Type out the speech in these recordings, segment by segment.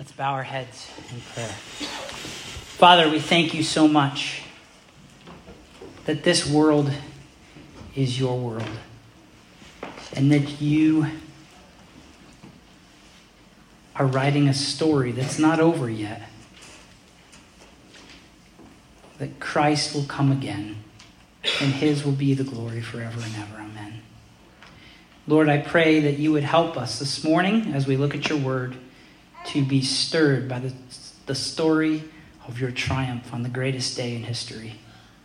Let's bow our heads in prayer. Father, we thank you so much that this world is your world and that you are writing a story that's not over yet. That Christ will come again and his will be the glory forever and ever. Amen. Lord, I pray that you would help us this morning as we look at your word to be stirred by the story of your triumph on the greatest day in history.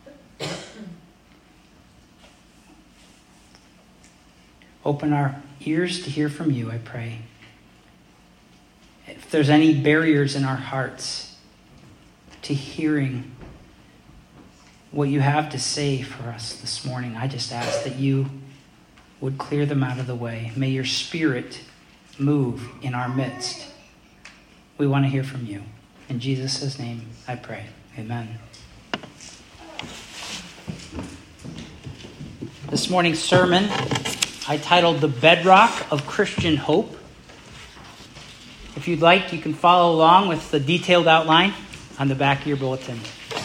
Open our ears to hear from you, I pray. If there's any barriers in our hearts to hearing what you have to say for us this morning, I just ask that you would clear them out of the way. May your Spirit move in our midst. We want to hear from you. In Jesus' name I pray. Amen. This morning's sermon I titled The Bedrock of Christian Hope. If you'd like, you can follow along with the detailed outline on the back of your bulletin.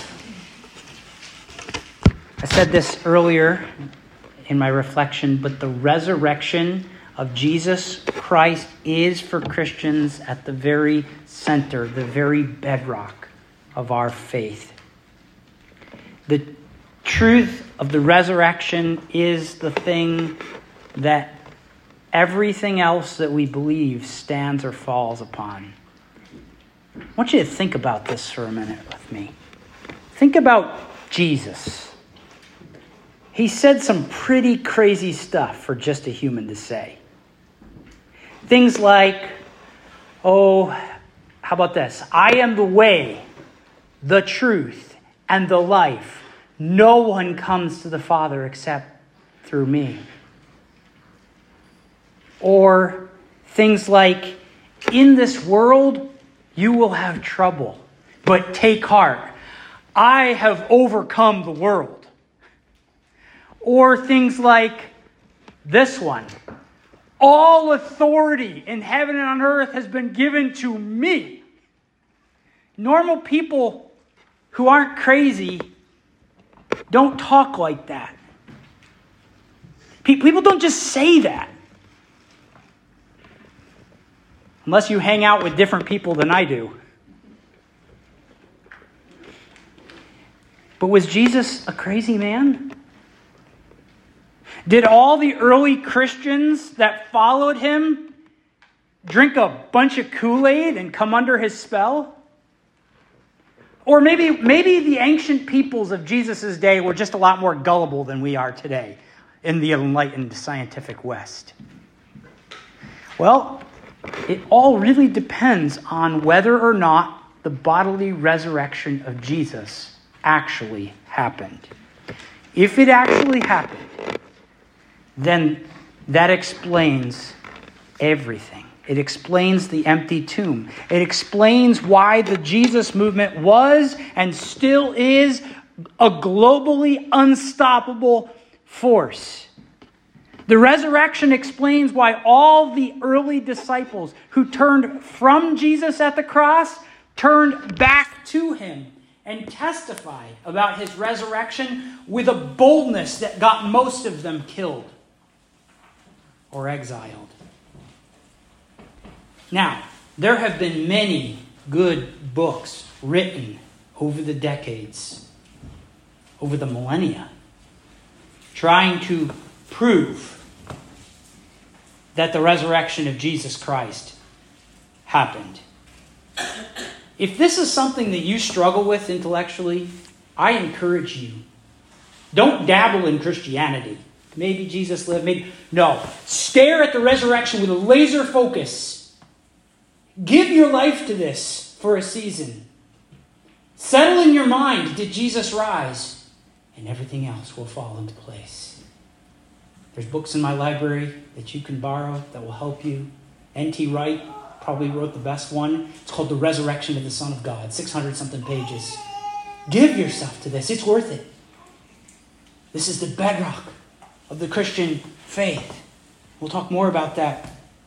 I said this earlier in my reflection, but the resurrection of Jesus Christ is for Christians at the very center, the very bedrock of our faith. The truth of the resurrection is the thing that everything else that we believe stands or falls upon. I want you to think about this for a minute with me. Think about Jesus. He said some pretty crazy stuff for just a human to say. Things like, how about this? I am the way, the truth, and the life. No one comes to the Father except through me. Or things like, in this world, you will have trouble, but take heart. I have overcome the world. Or things like this one. All authority in heaven and on earth has been given to me. Normal people who aren't crazy don't talk like that. People don't just say that. Unless you hang out with different people than I do. But was Jesus a crazy man? Did all the early Christians that followed him drink a bunch of Kool-Aid and come under his spell? Or maybe the ancient peoples of Jesus' day were just a lot more gullible than we are today in the enlightened scientific West. Well, it all really depends on whether or not the bodily resurrection of Jesus actually happened. If it actually happened, then that explains everything. It explains the empty tomb. It explains why the Jesus movement was and still is a globally unstoppable force. The resurrection explains why all the early disciples who turned from Jesus at the cross turned back to him and testified about his resurrection with a boldness that got most of them killed or exiled. Now, there have been many good books written over the decades, over the millennia, trying to prove that the resurrection of Jesus Christ happened. If this is something that you struggle with intellectually, I encourage you, don't dabble in Christianity. Maybe Jesus lived, maybe... No. Stare at the resurrection with a laser focus. Give your life to this for a season. Settle in your mind, did Jesus rise? And everything else will fall into place. There's books in my library that you can borrow that will help you. N.T. Wright probably wrote the best one. It's called The Resurrection of the Son of God, 600-something pages. Give yourself to this. It's worth it. This is the bedrock of the Christian faith. We'll talk more about that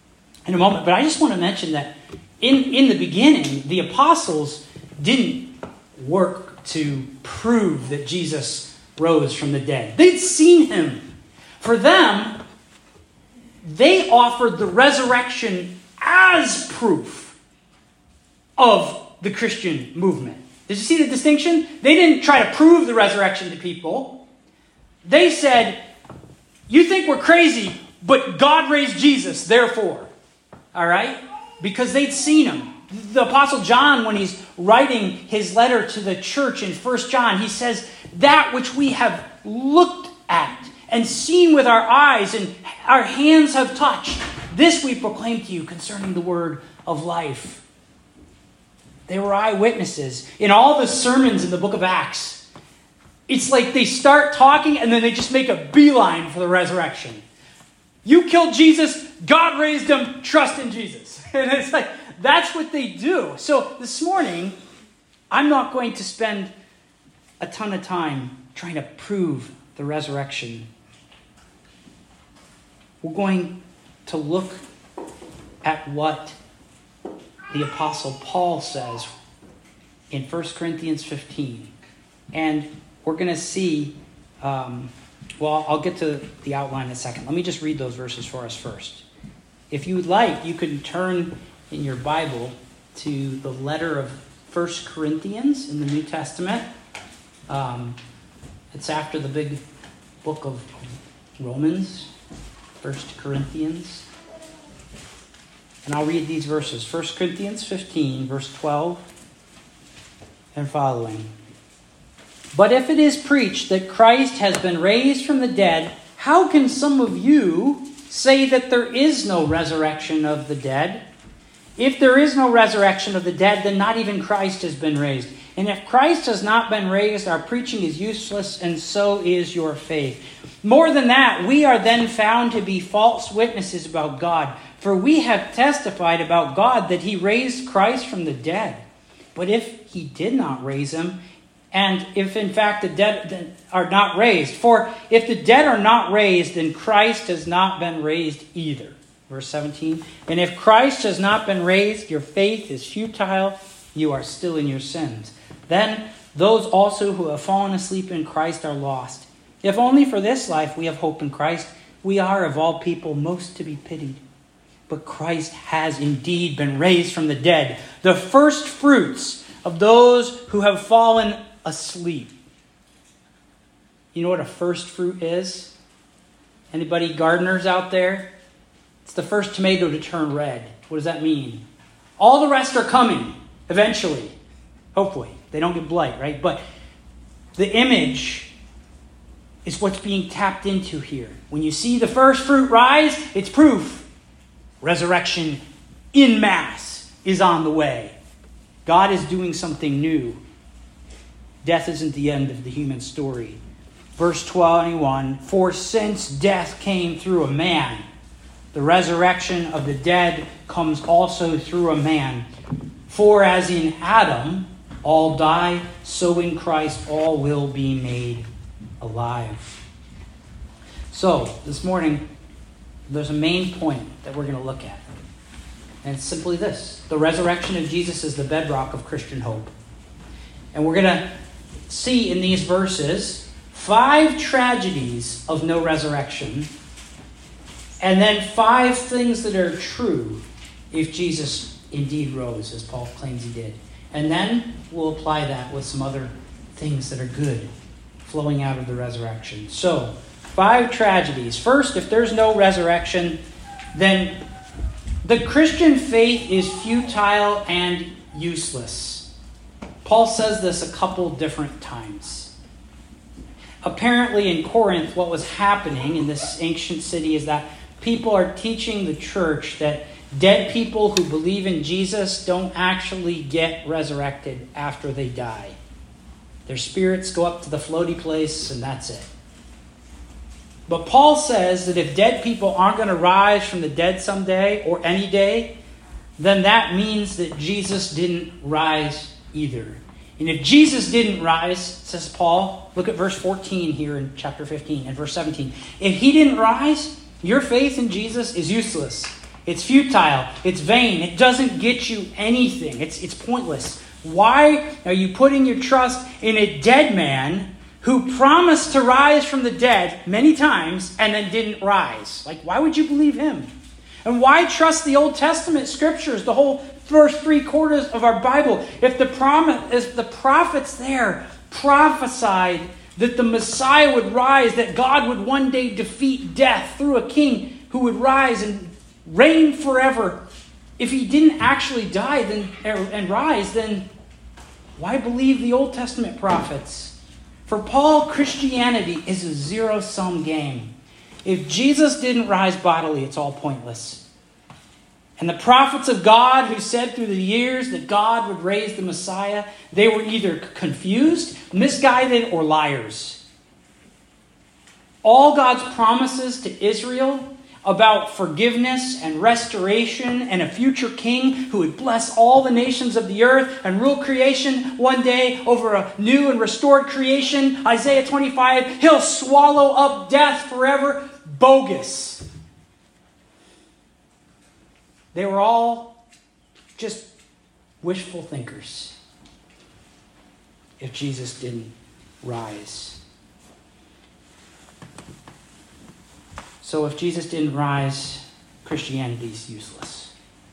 in a moment. But I just want to mention that in the beginning, the apostles didn't work to prove that Jesus rose from the dead. They'd seen him. For them, they offered the resurrection as proof of the Christian movement. Did you see the distinction? They didn't try to prove the resurrection to people. They said, you think we're crazy, but God raised Jesus, therefore. All right? Because they'd seen him. The Apostle John, when he's writing his letter to the church in 1 John, he says, that which we have looked at and seen with our eyes and our hands have touched, this we proclaim to you concerning the word of life. They were eyewitnesses. In all the sermons in the book of Acts, it's like they start talking and then they just make a beeline for the resurrection. You killed Jesus, God raised him, trust in Jesus. And it's like, that's what they do. So this morning, I'm not going to spend a ton of time trying to prove the resurrection. We're going to look at what the Apostle Paul says in 1 Corinthians 15. And we're going to see, I'll get to the outline in a second. Let me just read those verses for us first. If you would like, you can turn in your Bible to the letter of 1 Corinthians in the New Testament. It's after the big book of Romans, 1 Corinthians. And I'll read these verses. 1 Corinthians 15, verse 12 and following. But if it is preached that Christ has been raised from the dead, how can some of you say that there is no resurrection of the dead? If there is no resurrection of the dead, then not even Christ has been raised. And if Christ has not been raised, our preaching is useless, and so is your faith. More than that, we are then found to be false witnesses about God. For we have testified about God that he raised Christ from the dead. But if he did not raise him, and if in fact the dead are not raised, for if the dead are not raised, then Christ has not been raised either. Verse 17, and if Christ has not been raised, your faith is futile, you are still in your sins. Then those also who have fallen asleep in Christ are lost. If only for this life we have hope in Christ, we are of all people most to be pitied. But Christ has indeed been raised from the dead, the first fruits of those who have fallen asleep. You know what a first fruit is? Anybody gardeners out there? It's the first tomato to turn red. What does that mean? All the rest are coming eventually. Hopefully. They don't get blight, right? But the image is what's being tapped into here. When you see the first fruit rise, it's proof. Resurrection in mass is on the way. God is doing something new. Death isn't the end of the human story. Verse 21, for since death came through a man, the resurrection of the dead comes also through a man. For as in Adam all die, so in Christ all will be made alive. So, this morning, there's a main point that we're going to look at. And it's simply this. The resurrection of Jesus is the bedrock of Christian hope. And we're going to see in these verses 5 tragedies of no resurrection, and then 5 things that are true if Jesus indeed rose, as Paul claims he did. And then we'll apply that with some other things that are good flowing out of the resurrection. So, 5 tragedies. First, if there's no resurrection, then the Christian faith is futile and useless. Paul says this a couple different times. Apparently in Corinth, what was happening in this ancient city is that people are teaching the church that dead people who believe in Jesus don't actually get resurrected after they die. Their spirits go up to the floaty place and that's it. But Paul says that if dead people aren't going to rise from the dead someday or any day, then that means that Jesus didn't rise either. And if Jesus didn't rise, says Paul, look at verse 14 here in chapter 15 and verse 17. If he didn't rise, your faith in Jesus is useless It's futile. It's vain. It doesn't get you anything. It's pointless. Why are you putting your trust in a dead man who promised to rise from the dead many times and then didn't rise? Like, why would you believe him? And why trust the Old Testament scriptures, the whole first 3/4 of our Bible, if the prophets there prophesied that the Messiah would rise, that God would one day defeat death through a king who would rise and reign forever? If he didn't actually die and rise, then why believe the Old Testament prophets? For Paul, Christianity is a zero-sum game. If Jesus didn't rise bodily, it's all pointless. And the prophets of God who said through the years that God would raise the Messiah, they were either confused, misguided, or liars. All God's promises to Israel about forgiveness and restoration and a future king who would bless all the nations of the earth and rule creation one day over a new and restored creation, Isaiah 25, he'll swallow up death forever. Bogus. They were all just wishful thinkers if Jesus didn't rise. So if Jesus didn't rise, Christianity is useless.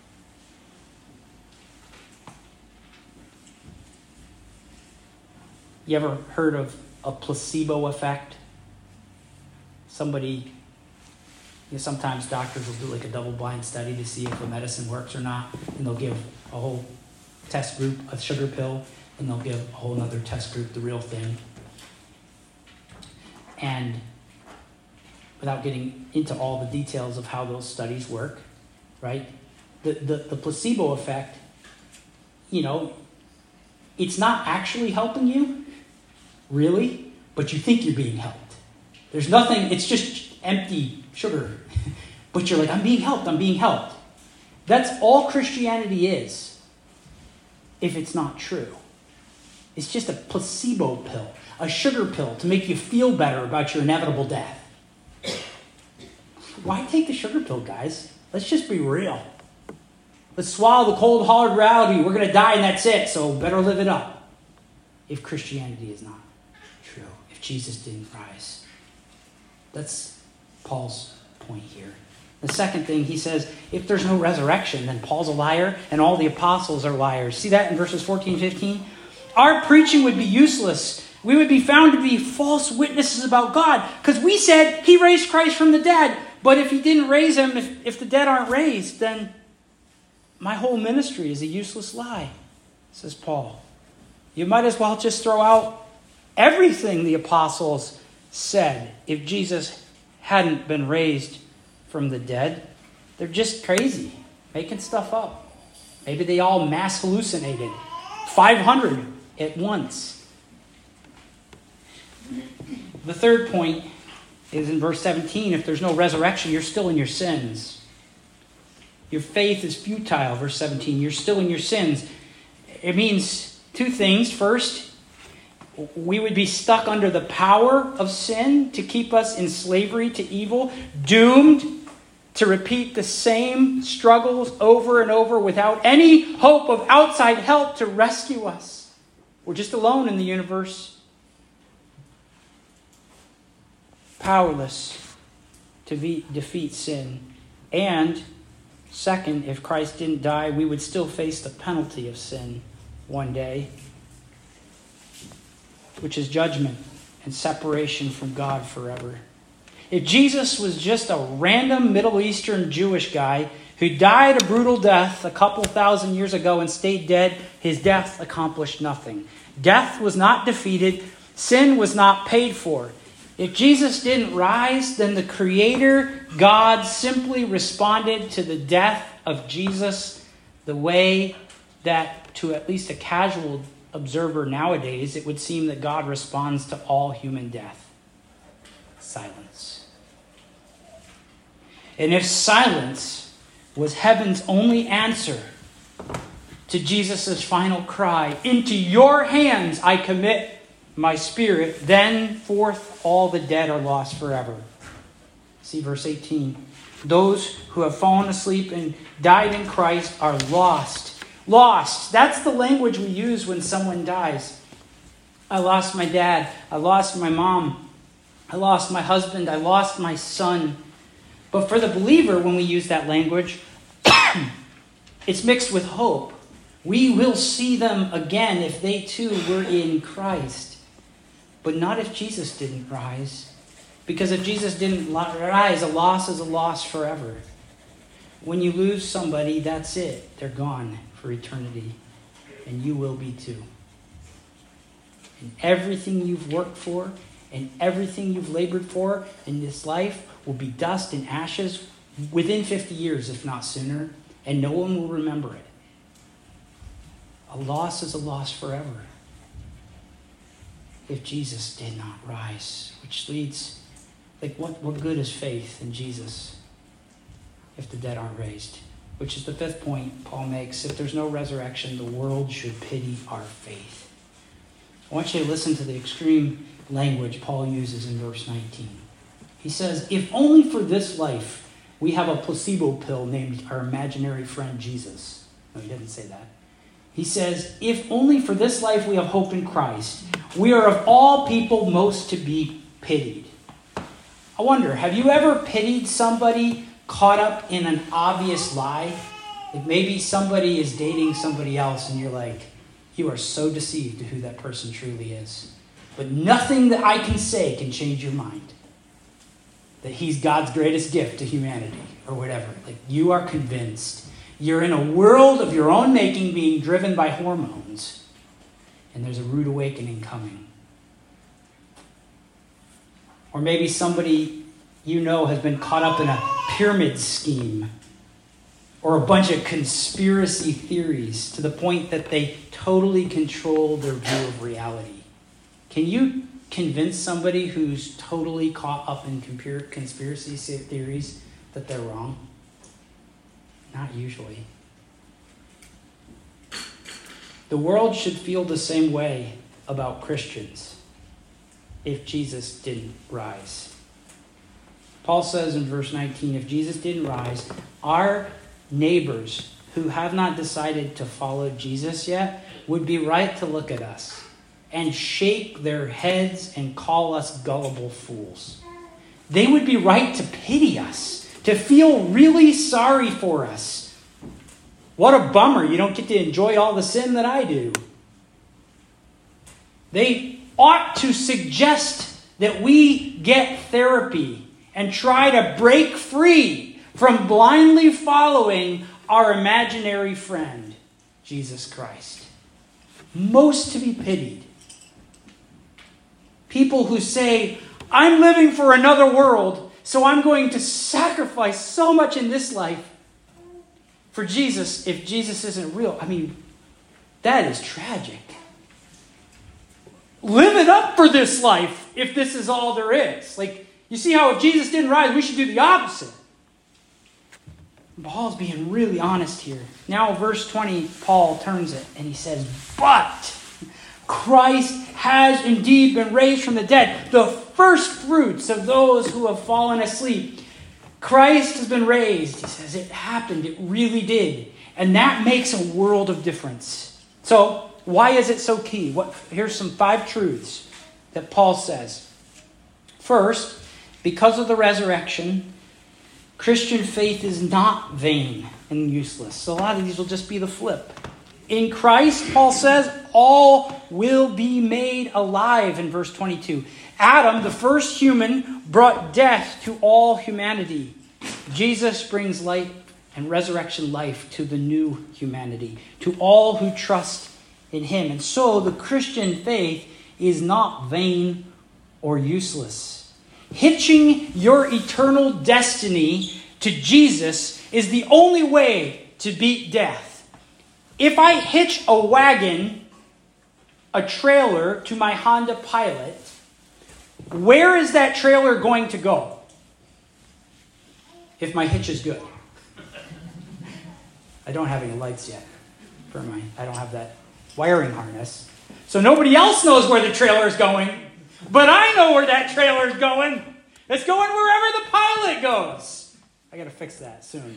You ever heard of a placebo effect? Sometimes doctors will do like a double-blind study to see if the medicine works or not, and they'll give a whole test group a sugar pill, and they'll give a whole other test group the real thing. And without getting into all the details of how those studies work, right? The placebo effect, it's not actually helping you, really, but you think you're being helped. There's nothing, it's just empty sugar. But you're like, I'm being helped. That's all Christianity is, if it's not true. It's just a placebo pill, a sugar pill to make you feel better about your inevitable death. Why take the sugar pill, guys? Let's just be real. Let's swallow the cold, hard reality. We're going to die and that's it, so better live it up. If Christianity is not true, if Jesus didn't rise. That's Paul's point here. The second thing, he says, if there's no resurrection, then Paul's a liar and all the apostles are liars. See that in verses 14 and 15? Our preaching would be useless. We would be found to be false witnesses about God because we said he raised Christ from the dead. But if he didn't raise him, if the dead aren't raised, then my whole ministry is a useless lie, says Paul. You might as well just throw out everything the apostles said if Jesus hadn't been raised from the dead. They're just crazy, making stuff up. Maybe they all mass hallucinated. 500 at once. The third point is in verse 17. If there's no resurrection, you're still in your sins. Your faith is futile, verse 17. You're still in your sins. It means two things. First, we would be stuck under the power of sin to keep us in slavery to evil, doomed to repeat the same struggles over and over without any hope of outside help to rescue us. We're just alone in the universe. Powerless to defeat sin. And second, if Christ didn't die, we would still face the penalty of sin one day, which is judgment and separation from God forever. If Jesus was just a random Middle Eastern Jewish guy who died a brutal death a couple thousand years ago and stayed dead, his death accomplished nothing. Death was not defeated. Sin was not paid for. If Jesus didn't rise, then the Creator, God, simply responded to the death of Jesus the way that, to at least a casual observer nowadays, it would seem that God responds to all human death. Silence. And if silence was heaven's only answer to Jesus' final cry, into your hands I commit my spirit, then forth all the dead are lost forever. See verse 18. Those who have fallen asleep and died in Christ are lost. Lost. That's the language we use when someone dies. I lost my dad. I lost my mom. I lost my husband. I lost my son. But for the believer, when we use that language, it's mixed with hope. We will see them again if they too were in Christ. But not if Jesus didn't rise. Because if Jesus didn't rise, a loss is a loss forever. When you lose somebody, that's it. They're gone for eternity. And you will be too. And everything you've worked for and everything you've labored for in this life will be dust and ashes within 50 years, if not sooner. And no one will remember it. A loss is a loss forever. If Jesus did not rise. Which leads, what good is faith in Jesus if the dead aren't raised? Which is the fifth point Paul makes. If there's no resurrection, the world should pity our faith. I want you to listen to the extreme language Paul uses in verse 19. He says, if only for this life we have a placebo pill named our imaginary friend Jesus. No, he didn't say that. He says, if only for this life we have hope in Christ, we are of all people most to be pitied. I wonder, have you ever pitied somebody caught up in an obvious lie? Like maybe somebody is dating somebody else and you're like, you are so deceived to who that person truly is. But nothing that I can say can change your mind. That he's God's greatest gift to humanity or whatever. Like you are convinced. You're in a world of your own making being driven by hormones. And there's a rude awakening coming. Or maybe somebody you know has been caught up in a pyramid scheme or a bunch of conspiracy theories to the point that they totally control their view of reality. Can you convince somebody who's totally caught up in conspiracy theories that they're wrong? Not usually. The world should feel the same way about Christians if Jesus didn't rise. Paul says in verse 19, if Jesus didn't rise, our neighbors who have not decided to follow Jesus yet would be right to look at us and shake their heads and call us gullible fools. They would be right to pity us, to feel really sorry for us. What a bummer, you don't get to enjoy all the sin that I do. They ought to suggest that we get therapy and try to break free from blindly following our imaginary friend, Jesus Christ. Most to be pitied. People who say, I'm living for another world, so I'm going to sacrifice so much in this life for Jesus if Jesus isn't real. I mean, that is tragic. Live it up for this life if this is all there is. Like, you see how if Jesus didn't rise, we should do the opposite. Paul's being really honest here. Now, verse 20, Paul turns it and he says, but Christ has indeed been raised from the dead, the first fruits of those who have fallen asleep. Christ has been raised. He says it happened. It really did. And that makes a world of difference. So, why is it so key? Here's some 5 truths that Paul says. First, because of the resurrection, Christian faith is not vain and useless. So a lot of these will just be the flip. In Christ, Paul says, all will be made alive in verse 22. Adam, the first human, brought death to all humanity. Jesus brings light and resurrection life to the new humanity, to all who trust in him. And so the Christian faith is not vain or useless. Hitching your eternal destiny to Jesus is the only way to beat death. If I hitch a wagon, a trailer to my Honda Pilot, where is that trailer going to go? If my hitch is good. I don't have any lights yet. I don't have that wiring harness. So nobody else knows where the trailer is going. But I know where that trailer is going. It's going wherever the pilot goes. I got to fix that soon.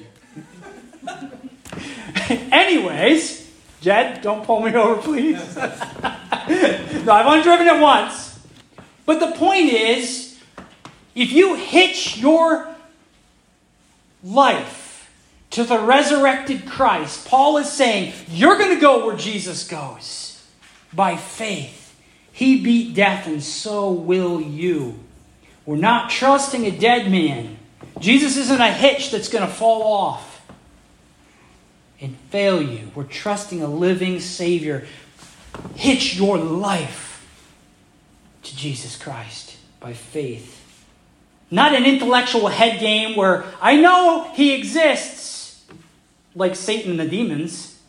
Anyways, Jed, don't pull me over, please. No, I've only driven it once. But the point is, if you hitch your life to the resurrected Christ, Paul is saying, you're going to go where Jesus goes. By faith. He beat death, and so will you. We're not trusting a dead man. Jesus isn't a hitch that's going to fall off and fail you. We're trusting a living Savior. Hitch your life to Jesus Christ by faith. Not an intellectual head game where I know he exists, like Satan and the demons,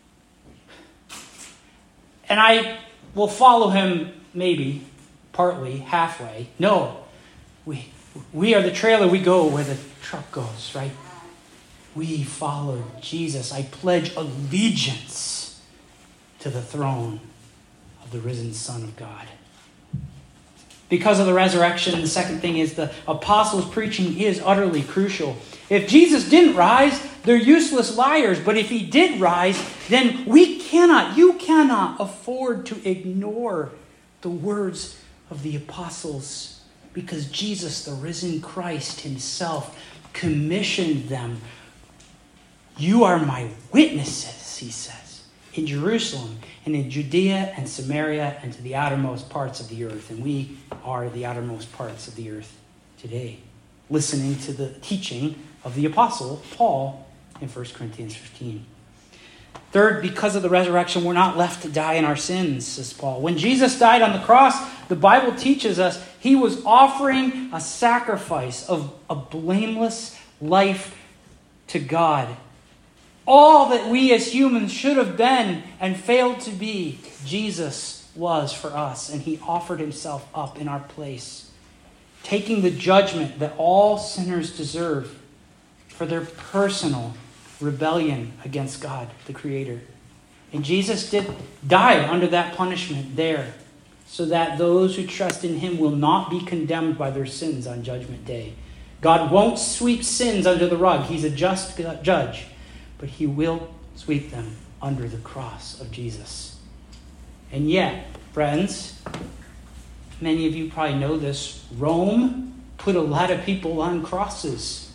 and I will follow him maybe, partly, halfway. No. We are the trailer. We go where the truck goes, right? We follow Jesus. I pledge allegiance to the throne of the risen Son of God. Because of the resurrection, the second thing is the apostles' preaching is utterly crucial. If Jesus didn't rise, they're useless liars. But if he did rise, then you cannot afford to ignore the words of the apostles. Because Jesus, the risen Christ himself, commissioned them. You are my witnesses, he says, in Jerusalem and in Judea and Samaria and to the outermost parts of the earth. And we are the outermost parts of the earth today, listening to the teaching of the apostle Paul in 1 Corinthians 15. Third, because of the resurrection, we're not left to die in our sins, says Paul. When Jesus died on the cross, the Bible teaches us he was offering a sacrifice of a blameless life to God. All that we as humans should have been and failed to be, Jesus was for us, and he offered himself up in our place, taking the judgment that all sinners deserve for their personal rebellion against God, the Creator. And Jesus died under that punishment there, so that those who trust in him will not be condemned by their sins on Judgment Day. God won't sweep sins under the rug. He's a just judge. But he will sweep them under the cross of Jesus. And yet, friends, many of you probably know this, Rome put a lot of people on crosses.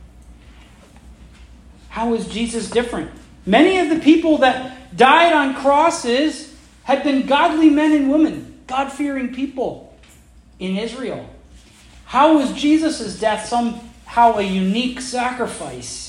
How is Jesus different? Many of the people that died on crosses had been godly men and women, God-fearing people in Israel. How was Jesus' death somehow a unique sacrifice?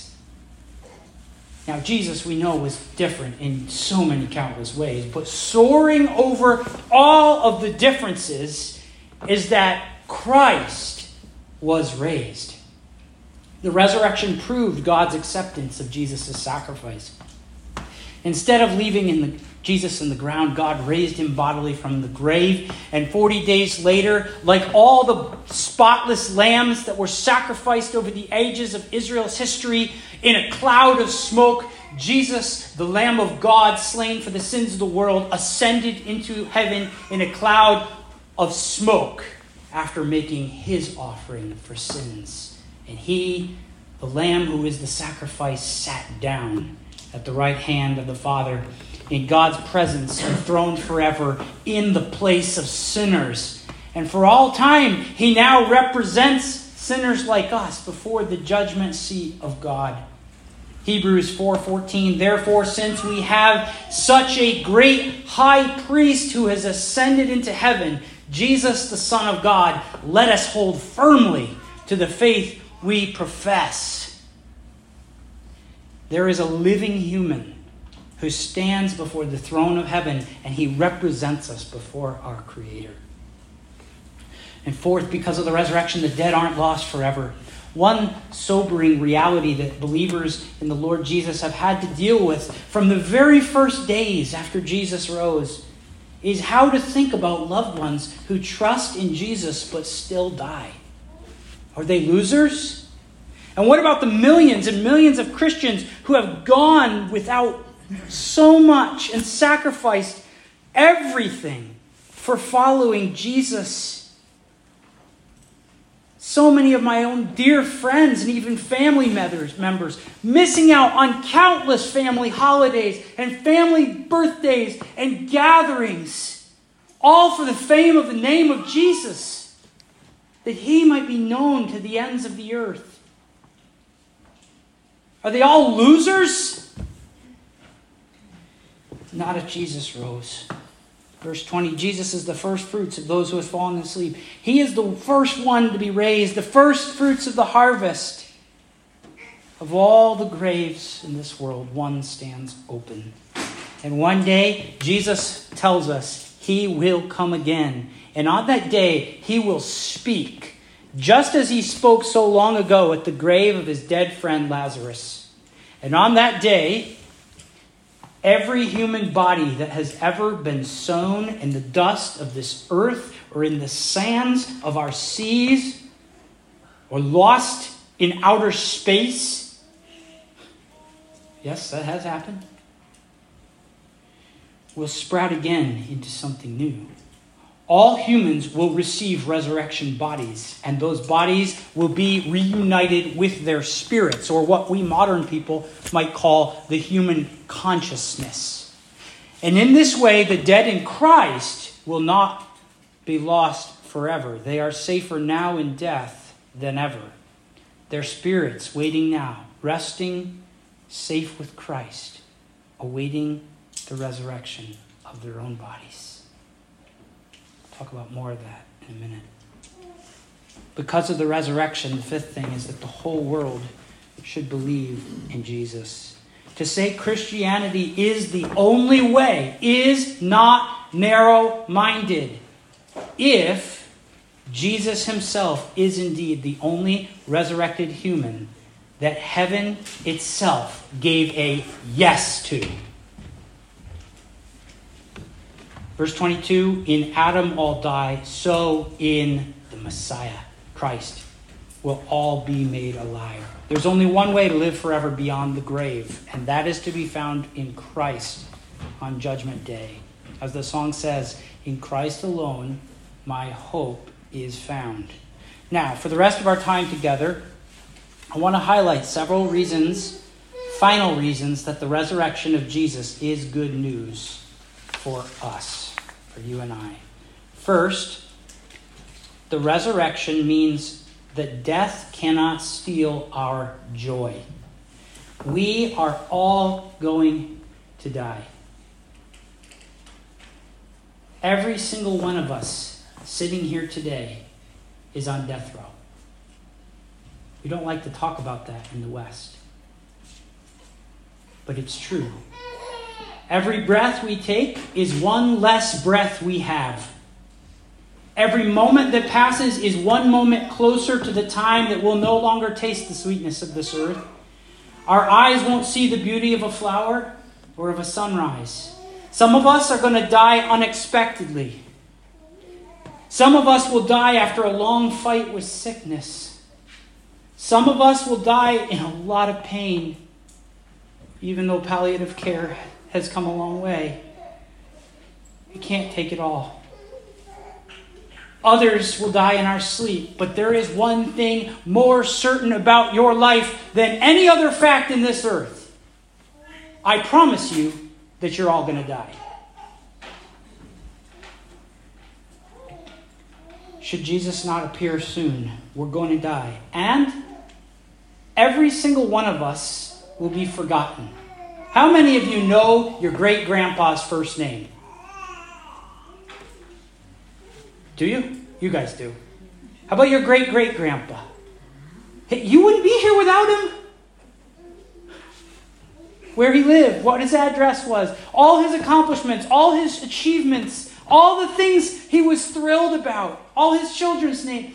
Now, Jesus, we know, was different in so many countless ways, but soaring over all of the differences is that Christ was raised. The resurrection proved God's acceptance of Jesus' sacrifice. Instead of leaving Jesus in the ground, God raised him bodily from the grave. And 40 days later, like all the spotless lambs that were sacrificed over the ages of Israel's history, in a cloud of smoke, Jesus, the Lamb of God, slain for the sins of the world, ascended into heaven in a cloud of smoke after making his offering for sins. And he, the Lamb who is the sacrifice, sat down at the right hand of the Father in God's presence, enthroned forever in the place of sinners. And for all time, he now represents sinners like us before the judgment seat of God. Hebrews 4:14, therefore, since we have such a great high priest who has ascended into heaven, Jesus, the Son of God, let us hold firmly to the faith we profess. There is a living human who stands before the throne of heaven, and he represents us before our Creator. And fourth, because of the resurrection, the dead aren't lost forever. One sobering reality that believers in the Lord Jesus have had to deal with from the very first days after Jesus rose is how to think about loved ones who trust in Jesus but still die. Are they losers? And what about the millions and millions of Christians who have gone without so much and sacrificed everything for following Jesus? So many of my own dear friends and even family members missing out on countless family holidays and family birthdays and gatherings, all for the fame of the name of Jesus, that he might be known to the ends of the earth. Are they all losers? Not if Jesus rose. Verse 20, Jesus is the first fruits of those who have fallen asleep. He is the first one to be raised, the first fruits of the harvest. Of all the graves in this world, one stands open. And one day, Jesus tells us he will come again. And on that day, he will speak, just as he spoke so long ago at the grave of his dead friend Lazarus. And on that day, every human body that has ever been sown in the dust of this earth or in the sands of our seas or lost in outer space. Yes, that has happened. Will sprout again into something new. All humans will receive resurrection bodies, and those bodies will be reunited with their spirits, or what we modern people might call the human consciousness. And in this way, the dead in Christ will not be lost forever. They are safer now in death than ever. Their spirits waiting now, resting safe with Christ, awaiting the resurrection of their own bodies. Talk about more of that in a minute. Because of the resurrection, the fifth thing is that the whole world should believe in Jesus. To say Christianity is the only way is not narrow-minded. If Jesus himself is indeed the only resurrected human that heaven itself gave a yes to. Verse 22, in Adam all die, so in the Messiah, Christ, will all be made alive. There's only one way to live forever beyond the grave, and that is to be found in Christ on Judgment Day. As the song says, in Christ alone, my hope is found. Now, for the rest of our time together, I want to highlight several reasons, final reasons, that the resurrection of Jesus is good news for us, for you and I. First, the resurrection means that death cannot steal our joy. We are all going to die. Every single one of us sitting here today is on death row. We don't like to talk about that in the West. But it's true. Every breath we take is one less breath we have. Every moment that passes is one moment closer to the time that we'll no longer taste the sweetness of this earth. Our eyes won't see the beauty of a flower or of a sunrise. Some of us are going to die unexpectedly. Some of us will die after a long fight with sickness. Some of us will die in a lot of pain, even though palliative care has come a long way. We can't take it all. Others will die in our sleep, but there is one thing more certain about your life than any other fact in this earth. I promise you that you're all going to die. Should Jesus not appear soon, we're going to die. And every single one of us will be forgotten. How many of you know your great-grandpa's first name? Do you? You guys do. How about your great-great-grandpa? Hey, you wouldn't be here without him. Where he lived, what his address was, all his accomplishments, all his achievements, all the things he was thrilled about, all his children's names.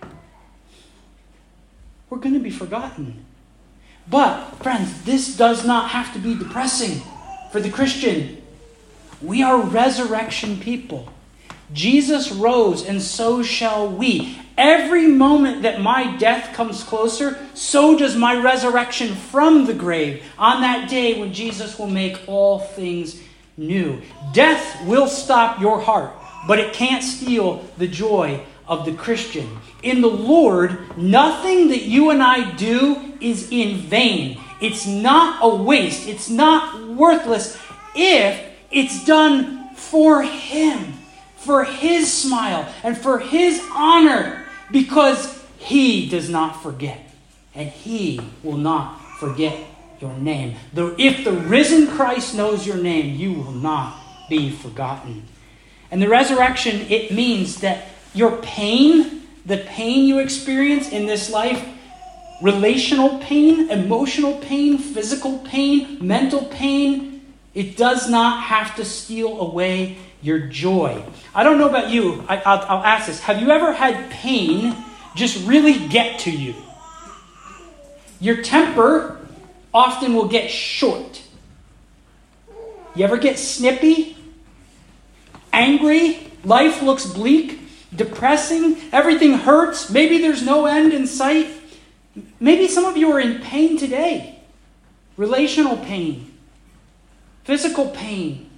We're going to be forgotten. But, friends, this does not have to be depressing for the Christian. We are resurrection people. Jesus rose, and so shall we. Every moment that my death comes closer, so does my resurrection from the grave on that day when Jesus will make all things new. Death will stop your heart, but it can't steal the joy of the Christian. In the Lord, nothing that you and I do is in vain. It's not a waste. It's not worthless if it's done for Him, for His smile and for His honor, because He does not forget, and He will not forget your name. If the risen Christ knows your name, you will not be forgotten. And the resurrection, it means that your pain, the pain you experience in this life, relational pain, emotional pain, physical pain, mental pain, it does not have to steal away your joy. I don't know about you. I'll ask this. Have you ever had pain just really get to you? Your temper often will get short. You ever get snippy? Angry? Life looks bleak? Depressing? Everything hurts? Maybe there's no end in sight? Maybe some of you are in pain today. Relational pain. Physical pain.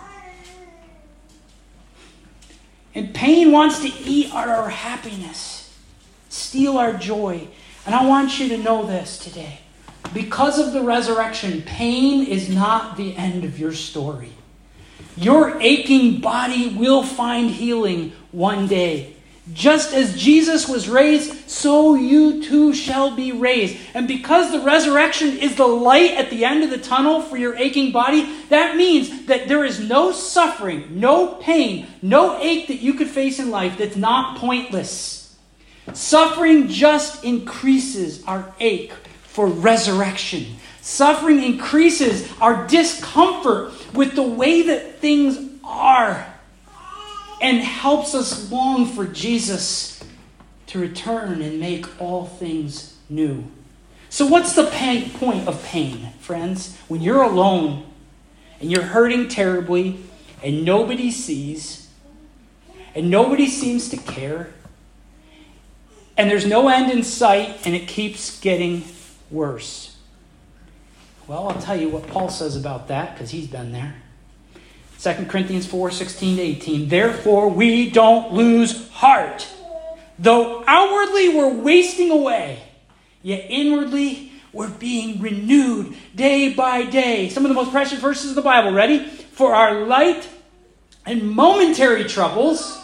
And pain wants to eat our happiness, steal our joy. And I want you to know this today. Because of the resurrection, pain is not the end of your story. Your aching body will find healing one day. Just as Jesus was raised, so you too shall be raised. And because the resurrection is the light at the end of the tunnel for your aching body, that means that there is no suffering, no pain, no ache that you could face in life that's not pointless. Suffering just increases our ache for resurrection. Suffering increases our discomfort with the way that things are and helps us long for Jesus to return and make all things new. So what's the point of pain, friends? When you're alone and you're hurting terribly and nobody sees and nobody seems to care and there's no end in sight and it keeps getting worse. Well, I'll tell you what Paul says about that because he's been there. 2 Corinthians 4:16-18. Therefore, we don't lose heart. Though outwardly we're wasting away, yet inwardly we're being renewed day by day. Some of the most precious verses of the Bible. Ready? For our light and momentary troubles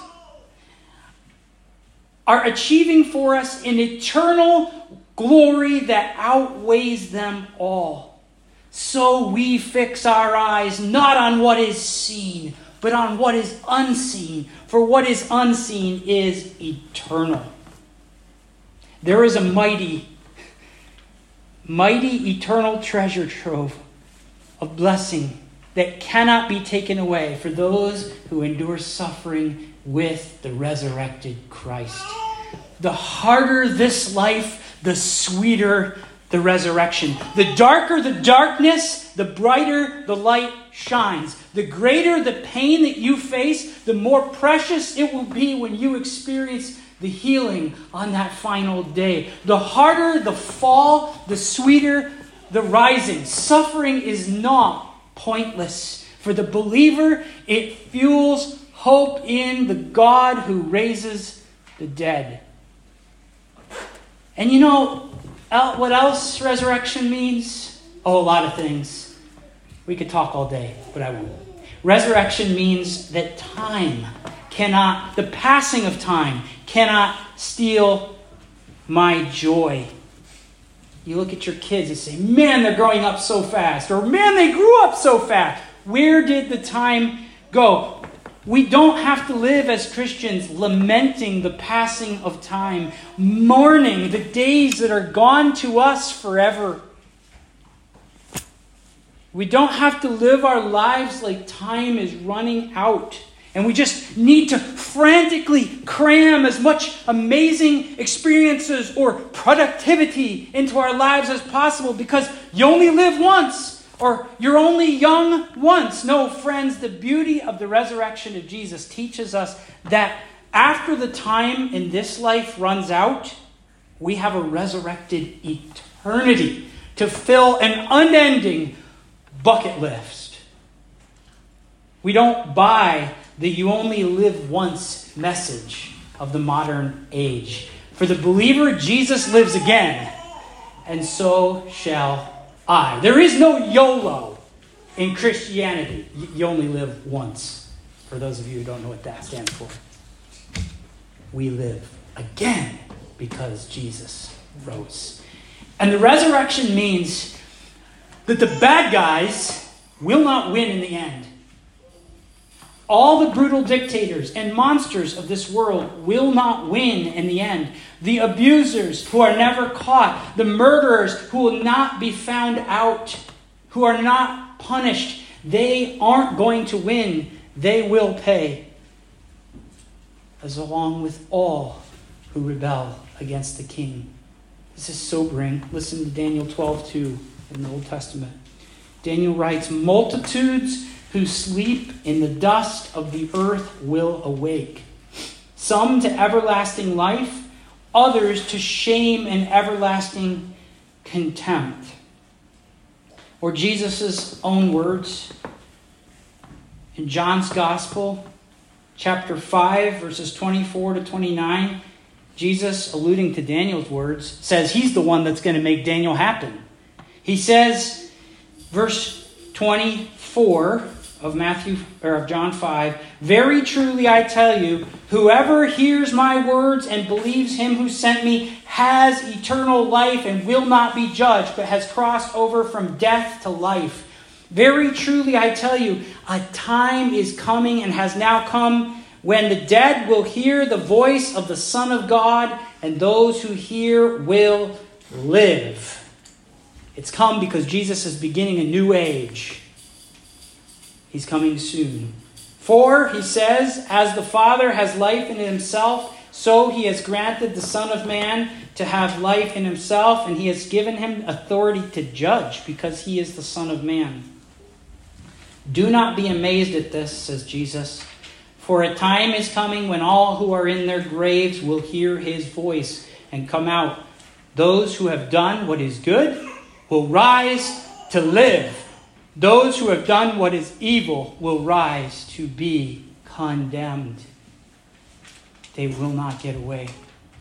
are achieving for us an eternal glory that outweighs them all. So we fix our eyes not on what is seen, but on what is unseen. For what is unseen is eternal. There is a mighty eternal treasure trove of blessing that cannot be taken away for those who endure suffering with the resurrected Christ. The harder this life, the sweeter the resurrection. The darker the darkness, the brighter the light shines. The greater the pain that you face, the more precious it will be when you experience the healing on that final day. The harder the fall, the sweeter the rising. Suffering is not pointless. For the believer, it fuels hope in the God who raises the dead. And you know what else resurrection means? Oh, a lot of things. We could talk all day, but I won't. Resurrection means that the passing of time cannot steal my joy. You look at your kids and say, man, they're growing up so fast. Or man, they grew up so fast. Where did the time go? We don't have to live as Christians lamenting the passing of time, mourning the days that are gone to us forever. We don't have to live our lives like time is running out. And we just need to frantically cram as much amazing experiences or productivity into our lives as possible because you only live once. Or you're only young once. No, friends, the beauty of the resurrection of Jesus teaches us that after the time in this life runs out, we have a resurrected eternity to fill an unending bucket list. We don't buy the you only live once message of the modern age. For the believer, Jesus lives again, and so shall I. There is no YOLO in Christianity. You only live once. For those of you who don't know what that stands for. We live again because Jesus rose. And the resurrection means that the bad guys will not win in the end. All the brutal dictators and monsters of this world will not win in the end. The abusers who are never caught, the murderers who will not be found out, who are not punished, they aren't going to win. They will pay, as along with all who rebel against the king. This is sobering. Listen to Daniel 12:2 in the Old Testament. Daniel writes, multitudes who sleep in the dust of the earth will awake. Some to everlasting life, others to shame and everlasting contempt. Or Jesus' own words in John's Gospel, chapter 5, verses 24 to 29, Jesus, alluding to Daniel's words, says he's the one that's going to make Daniel happen. He says, verse 24 of John 5, very truly I tell you, whoever hears my words and believes him who sent me has eternal life and will not be judged, but has crossed over from death to life. Very truly I tell you, a time is coming and has now come when the dead will hear the voice of the Son of God, and those who hear will live. It's come because Jesus is beginning a new age. He's coming soon. For, he says, as the Father has life in himself, so he has granted the Son of Man to have life in himself, and he has given him authority to judge, because he is the Son of Man. Do not be amazed at this, says Jesus, for a time is coming when all who are in their graves will hear his voice and come out. Those who have done what is good will rise to live. Those who have done what is evil will rise to be condemned. They will not get away.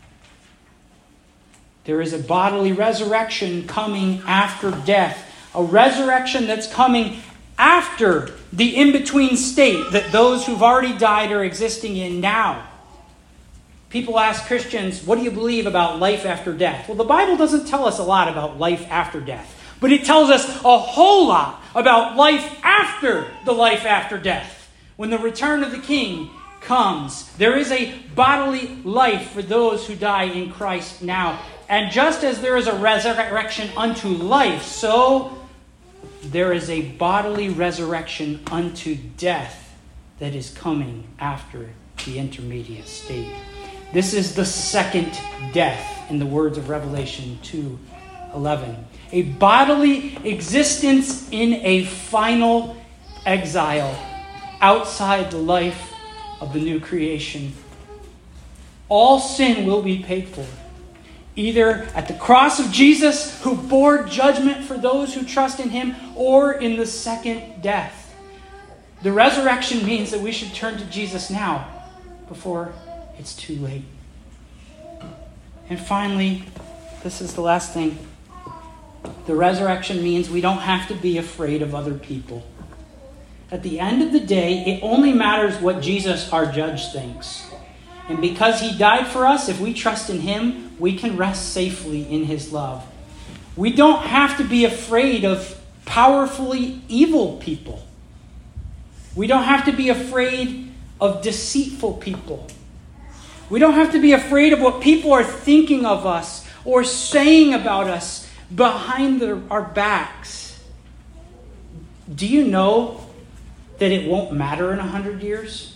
There is a bodily resurrection coming after death. A resurrection that's coming after the in-between state that those who've already died are existing in now. People ask Christians, what do you believe about life after death? Well, the Bible doesn't tell us a lot about life after death. But it tells us a whole lot about life after the life after death. When the return of the King comes, there is a bodily life for those who die in Christ now. And just as there is a resurrection unto life, so there is a bodily resurrection unto death that is coming after the intermediate state. This is the second death in the words of Revelation 2:11. A bodily existence in a final exile outside the life of the new creation. All sin will be paid for, either at the cross of Jesus, who bore judgment for those who trust in him, or in the second death. The resurrection means that we should turn to Jesus now, before it's too late. And finally, this is the last thing. The resurrection means we don't have to be afraid of other people. At the end of the day, it only matters what Jesus, our judge, thinks. And because he died for us, if we trust in him, we can rest safely in his love. We don't have to be afraid of powerfully evil people. We don't have to be afraid of deceitful people. We don't have to be afraid of what people are thinking of us or saying about us behind our backs. Do you know that it won't matter in 100 years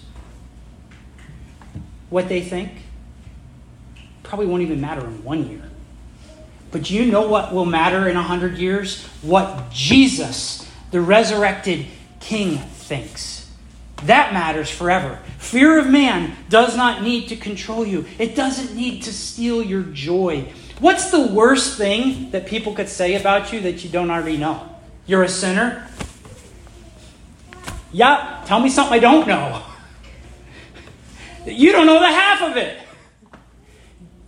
what they think? Probably won't even matter in 1 year. But do you know what will matter in 100 years? What Jesus, the resurrected King, thinks. That matters forever. Fear of man does not need to control you. It doesn't need to steal your joy. What's the worst thing that people could say about you that you don't already know? You're a sinner? Yeah, tell me something I don't know. You don't know the half of it.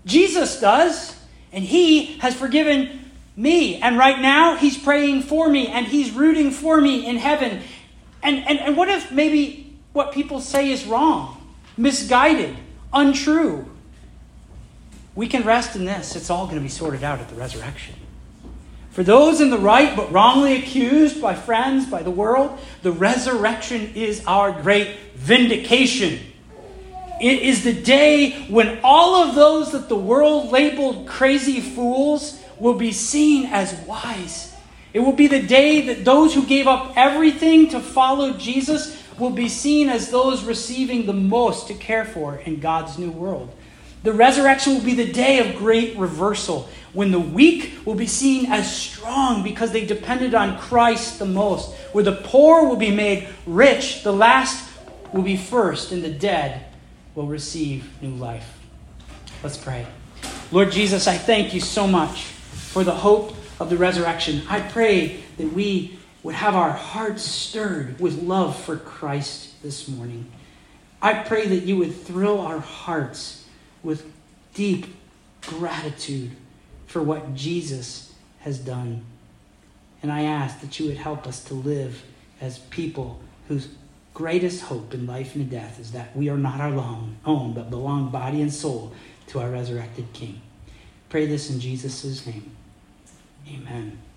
Jesus does, and he has forgiven me. And right now, he's praying for me, and he's rooting for me in heaven. And what if maybe what people say is wrong, misguided, untrue? We can rest in this. It's all going to be sorted out at the resurrection. For those in the right but wrongly accused by friends, by the world, the resurrection is our great vindication. It is the day when all of those that the world labeled crazy fools will be seen as wise. It will be the day that those who gave up everything to follow Jesus will be seen as those receiving the most to care for in God's new world. The resurrection will be the day of great reversal, when the weak will be seen as strong because they depended on Christ the most, where the poor will be made rich, the last will be first, and the dead will receive new life. Let's pray. Lord Jesus, I thank you so much for the hope of the resurrection. I pray that we would have our hearts stirred with love for Christ this morning. I pray that you would thrill our hearts with deep gratitude for what Jesus has done. And I ask that you would help us to live as people whose greatest hope in life and death is that we are not our own, but belong body and soul to our resurrected King. Pray this in Jesus' name. Amen.